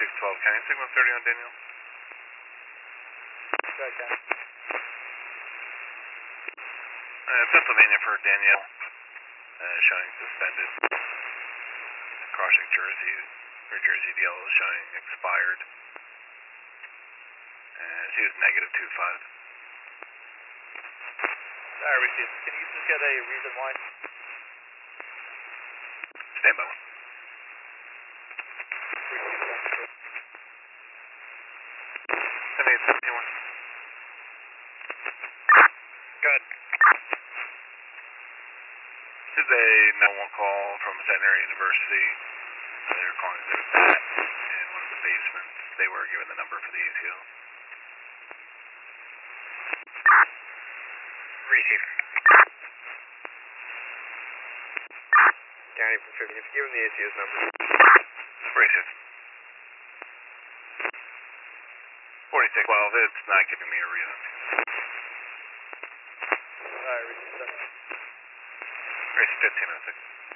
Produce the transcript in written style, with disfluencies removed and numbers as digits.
4612, County Signal 30 on Daniel. Go ahead, Ken. Pennsylvania for Danielle, showing suspended. Crossing Jersey, or Jersey DL is showing expired. She was -25. Alright, Ricky, can you just get a reason why? Stand by. Good. This is a 911 call from Centenary University. They're calling to the bat in one of the basements. They were given the number for the ACO. Receive. County from 50, if you give him the ACO's number. Receive. 4612, it's not giving me a reason. Alright, Ricky, 7. Receive 1506.